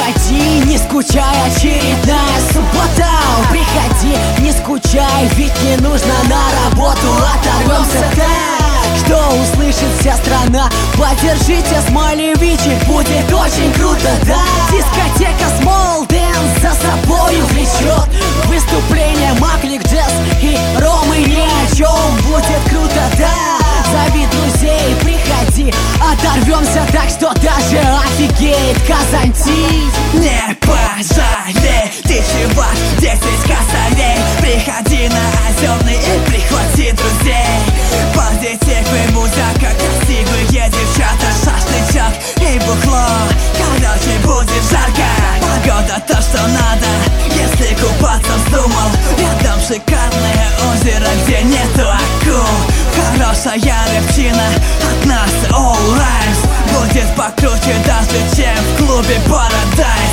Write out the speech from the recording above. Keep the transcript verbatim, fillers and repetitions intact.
приходи, не скучай, очередная суббота. Приходи, не скучай, ведь не нужно на работу. Оторвемся так, что услышит вся страна. Поддержите Смолевичек, будет очень круто, да. Дискотека Small Dance за собою влечет выступление Маклик Джаз и Ромы ни о чем. Будет круто, да. Зови друзей, приходи, оторвемся так, что даже офигеет Казантик. Не пожалей, ты чувак, десять косарей. Приходи на Озерный и прихвати друзей. Позитивный музыка, красивые девчата, шашлычок и бухло. Короче, будет жарко, погода то, что надо. Если купаться вздумал, рядом шикарное озеро, где нету акул. Хорошая рыбчина от нас All Lives будет покруче даже, чем в клубе Paradise.